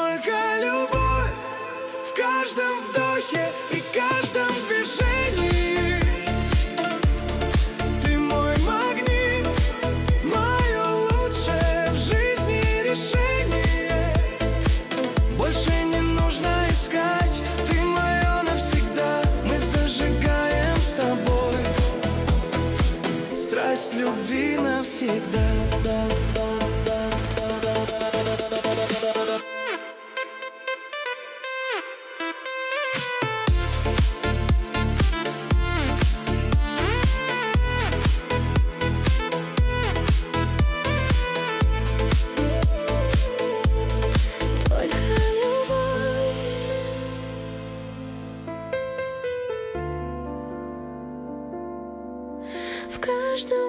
Только любовь в каждом вдохе и каждом движении. Ты мой магнит, мое лучшее в жизни решение. Больше не нужно искать, ты мое навсегда. Мы зажигаем с тобой страсть любви навсегда. В каждом